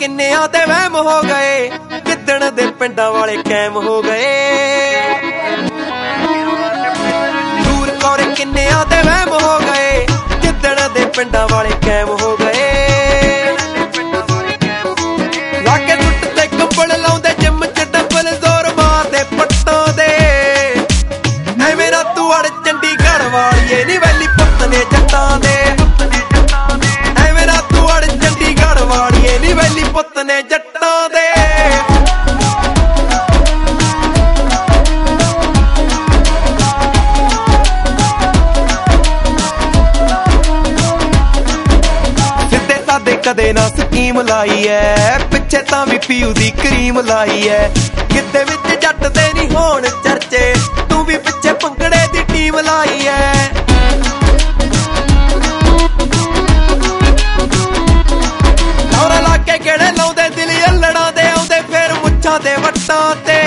ਕਿੰਨਿਆਂ ਤੇ ਵਹਿਮ ਹੋ ਗਏ, ਜਿੱਦਣ ਦੇ ਪਿੰਡਾਂ ਵਾਲੇ ਕੈਮ ਹੋ ਗਏ। ਦੂਰ ਕੋਰੇ ਕਿੰਨਿਆਂ ਤੇ ਵਹਿਮ ਹੋ ਗਏ, ਜਿੱਦਣ ਦੇ ਪਿੰਡਾਂ ਵਾਲੇ ਕੈਮ ਹੋ ਗਏ। ਲਾਗੇ ਟੁੱਟ ਤੇ ਕੰਬਲ ਲਾਉਂਦੇ ਜਿੰਮ ਚ ਡਬਲ ਜ਼ੋਰ ਮਾਰਦੇ ਪੱਟਾਂ ਦੇ। ਐਵੇਂ ਨਾ ਤੂੰ ਅੜ ਚੰਡੀਗੜ੍ਹ ਵਾਲੀਏ ਨੀ ਵੈਲੀ ਪੁੱਤ ਨੇ ਜੱਟਾਂ ਦੇ। ਐਵੇਂ ਨਾ ਤੂੰ ਅੜ ਚੰਡੀਗੜ੍ਹ ਵਾਲੀਏ ਨੀ ਵੈਲੀ ਪੁੱਤ ਨੇ ਜੱਟਾਂ ਦੇ। ਸਿੱਧੇ ਸਾਦੇ ਕਦੇ ਨਾ ਸਕੀਮ ਲਾਈ ਐ, ਪਿੱਛੇ ਤਾਂ ਵੀ ਪੀਊ ਦੀ ਕਰੀਮ ਲਾਈ ਐ। ਕਿਤੇ ਵਿੱਚ ਜੱਟ ਦੇ ਨਹੀਂ ਹੋਣ ਚਰਚੇ, ਤੂੰ ਵੀ ਪਿੱਛੇ ਭੰਗੜੇ ਦੀ ਟੀਮ ਲਾਈ ਐ। ਔਰ ਲਾਗੇ ਕਿਹੜੇ ਲਾਉਂਦੇ ਦਿਲ ਅਲੜਾਂ ਦੇ ਆਉਂਦੇ ਫੇਰ ਮੁੱਛਾਂ ਦੇ ਵੱਟਾਂ ਤੇ।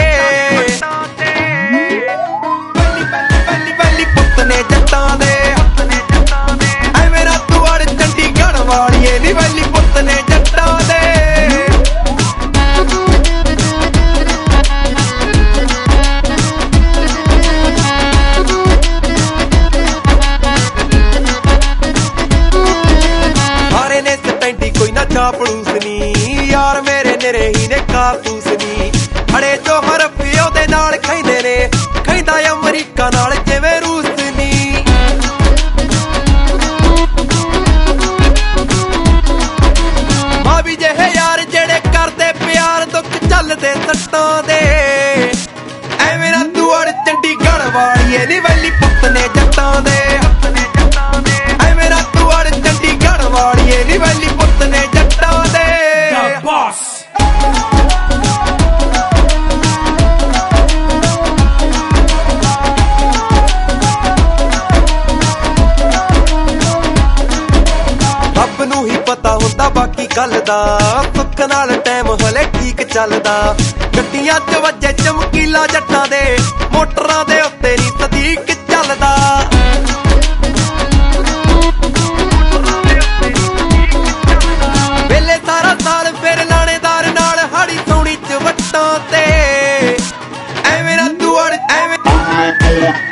ਵੈਲੀ ਪੁੱਤ ਨੇ ਜੱਟਾਂ ਦੇ। ਐਵੇਂ ਨਾ ਤੂੰ ਅੜ ਚੰਡੀਗੜ੍ਹ ਵਾਲੀਏ ਨੀ ਵੈਲੀ ਪੁੱਤ ਨੇ ਜੱਟਾਂ ਦੇ। ਸਾਰੇ ਨੇ ਸਟੈਂਡੀ ਕੋਈ ਨਾ ਚਾਪੜੂਸ ਨੀ, ਯਾਰ ਮੇਰੇ ਨਿਰੇ ਹੀ ਨੇ ਕਾਰਤੂਸ ਨੀ। ਅੜੇ ਜੋ ਹਰਫ ਉਹਦੇ ਨਾਲ ਖੈਂਦੇ ਨੇ, ਖੈਂਦਾ ਅਮਰੀਕਾ ਨਾਲ ਜਿਵੇਂ ਰੂਸ ਨੀ। ਮਾਵੀ ਜਿਹੇ ਯਾਰ ਜਿਹੜੇ ਕਰਦੇ ਪਿਆਰ, ਦੁੱਖ ਚੱਲਦੇ ਸੱਟਾਂ ਦੇ। ਐਵੇਂ ਨਾ ਤੂੰ ਅੜ ਚੰਡੀਗੜ੍ਹ ਵਾਲੀਏ ਨੀ ਵੈਲੀ ਪੁੱਤ ਨੇ ਜੱਟਾਂ ਦੇ। ਐਵੇਂ ਨਾ ਤੂੰ ਅੜ ਚੰਡੀਗੜ੍ਹ ਵਾਲੀਏ ਨੀ ਵੈਲੀ ਪੁੱਤ ਨੇ ਜੱਟਾਂ ਦੇ। ਰੱਬ ਨੂੰ ਹੀ ਪਤਾ ਹੁੰਦਾ ਬਾਕੀ ਗੱਲ ਦਾ, ਸੁੱਖ ਨਾਲ ਟਾਈਮ ਹਲੇ ਠੀਕ ਚੱਲਦਾ। ਗੱਡੀਆਂ 'ਚ ਵੱਜੇ ਚਮਕੀਲਾ ਜੱਟਾਂ ਦੇ, ਮੋਟਰਾਂ ਦੇ ਉੱਤੇ ਨੀ ਸਦੀਕ ਚੱਲਦਾ। ਵੇਲੇ ਸਾਰਾ ਸਾਲ ਫਿਰ ਲਾਣੇਦਾਰ ਨਾਲ ਹਾੜੀ ਸੌਣੀ 'ਚ ਵੱਟਾਂ ਤੇ। ਐਵੇਂ ਨਾ ਤੂੰ ਅੜ ਐਵੇਂ